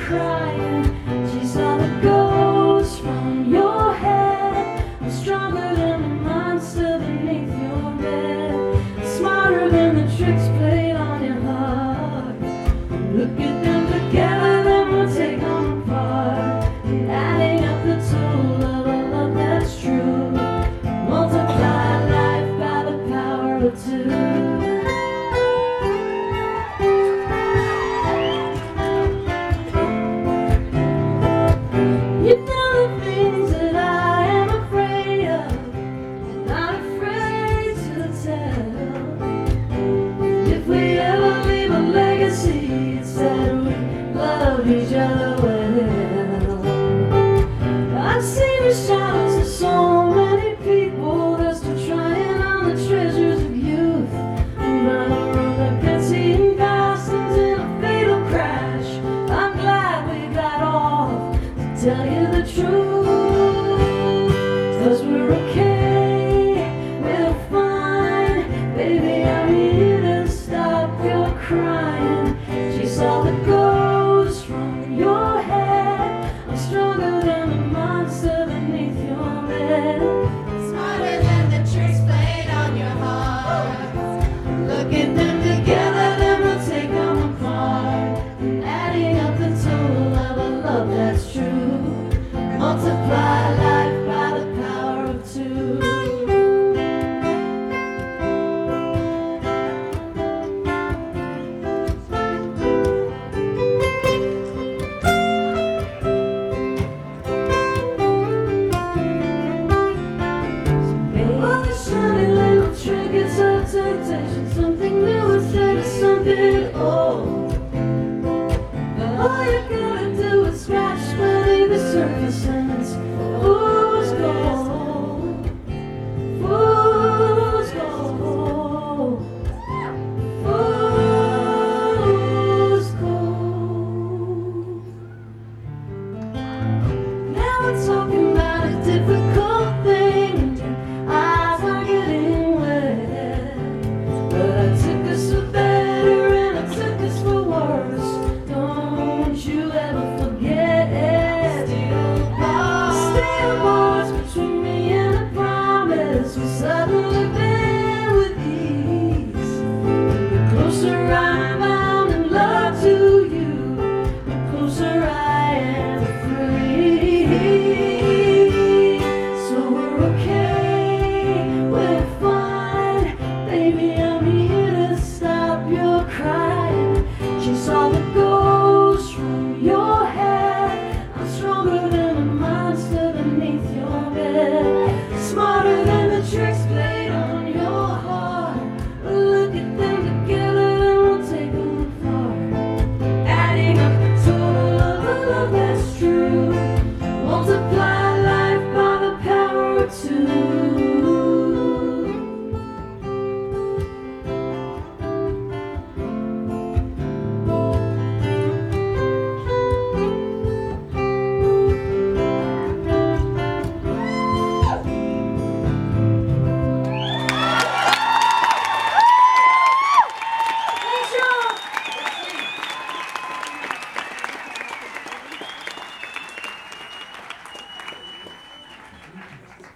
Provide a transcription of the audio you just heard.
crying. She saw the ghost from your head. I'm stronger than the monster beneath your bed, smarter than the tricks played on your heart. Look at them together, then we'll take them apart, adding up the total of a love that's true. Multiply life by the power of two. You know the things that I am afraid of, not afraid to tell. If we ever leave a legacy, it's that we loved each other well. I've seen the shadows of so many people that's still trying on the treasures of youth. But I run the gutsy bastards in a fatal crash. I'm glad we got off, to tell you the truth. 'Cause we're okay, we're fine. Baby, I'm here to stop your crying. She saw the ghost from your head. I'm stronger than the monster beneath your bed, Smarter than the tricks played on your heart. look at them together, then we'll take them apart, adding up the total of a love that's true. Multiply life by the power of two. All the shiny little trinkets of temptation, something new instead of something old. All you